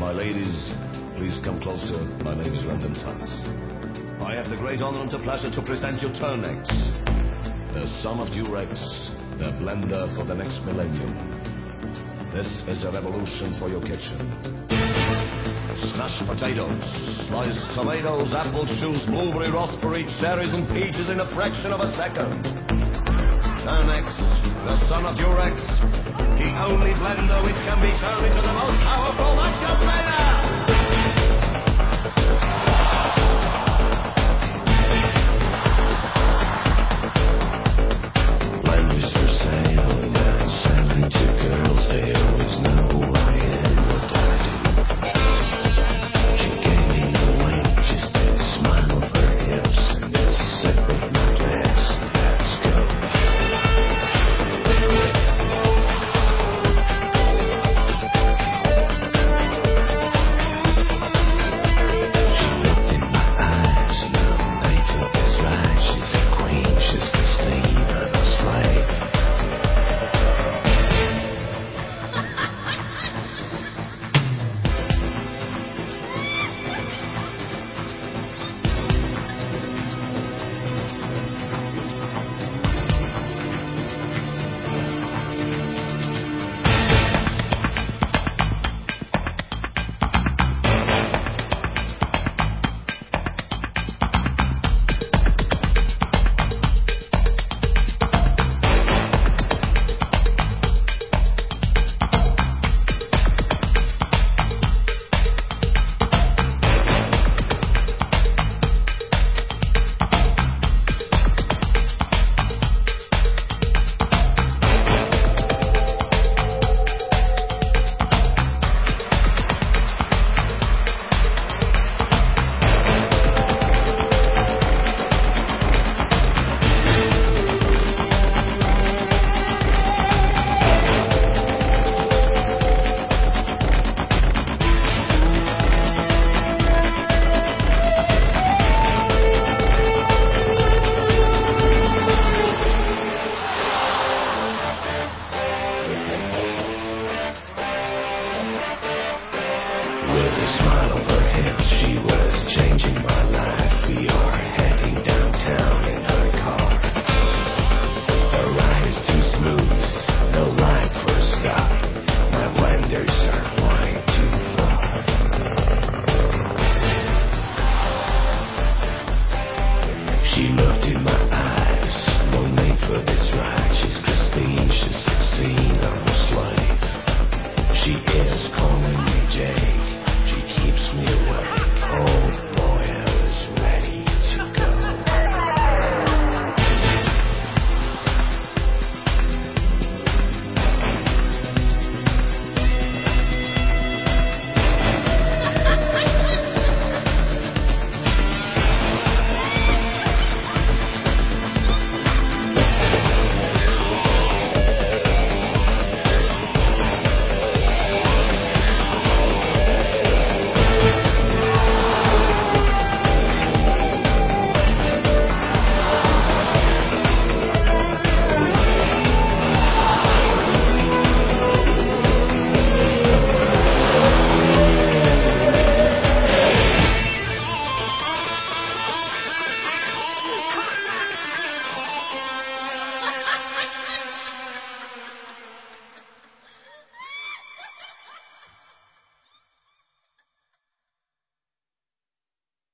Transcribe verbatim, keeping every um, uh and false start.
My ladies, please come closer. My name is London Tuts. I have the great honor and the pleasure to present you Turnex, the son of Durex, the blender for the next millennium. This is a revolution for your kitchen. Smashed potatoes, sliced tomatoes, apple juice, blueberry, raspberry, cherries, and peaches in a fraction of a second. Turnex, the son of Durex, the only blender which can be turned into the most powerful vacuum blender!